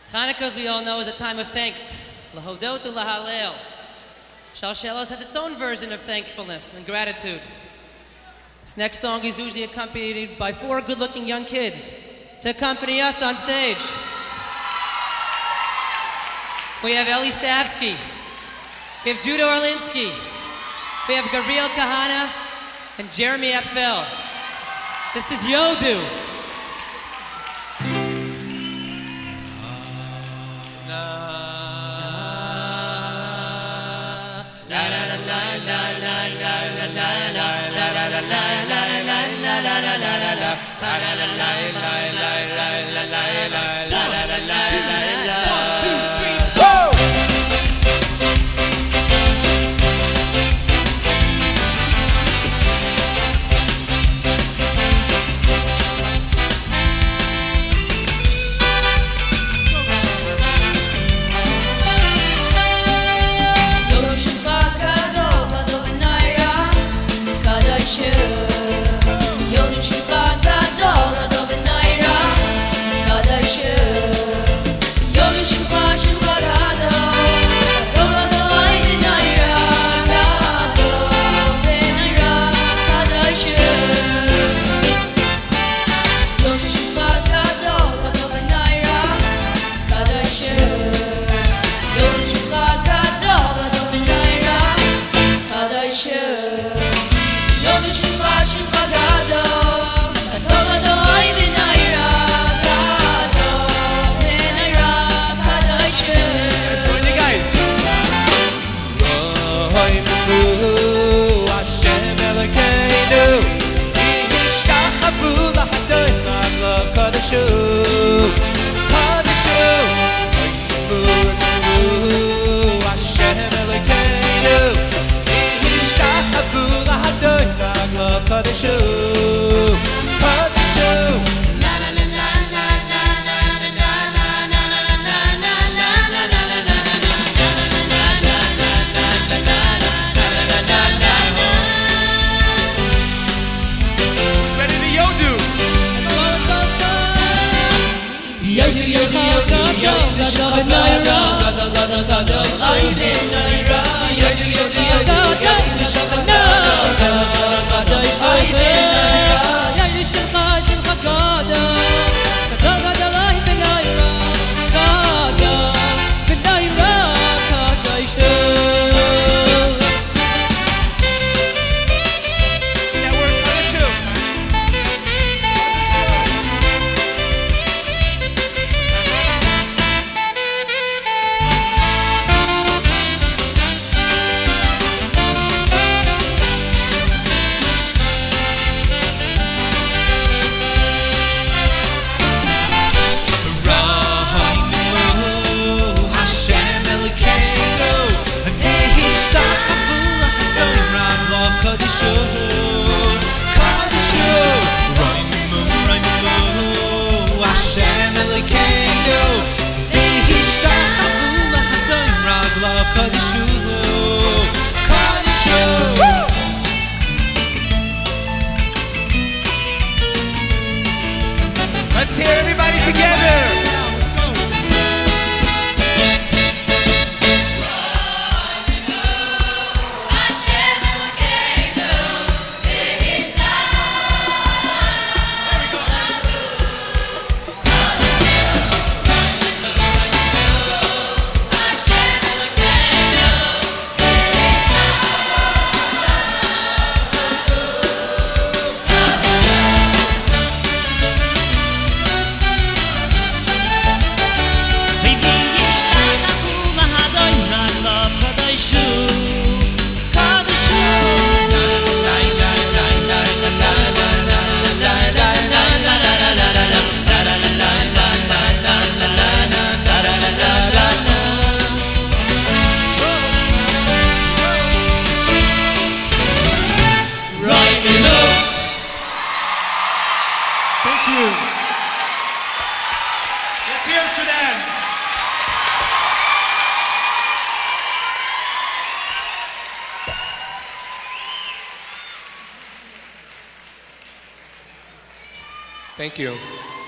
Hanukkah, as we all know, is a time of thanks. Lahodot u'lahalel. Shalshelos has its own version of thankfulness and gratitude. This next song is usually accompanied by 4 good-looking young kids to accompany us on stage. We have Eli Stavsky. We have Judah Orlinsky. We have Gabriel Kahana and Jeremy Apfel. This is Yodu. Let's hear everybody together. Thank you. Let's hear it for them. Thank you.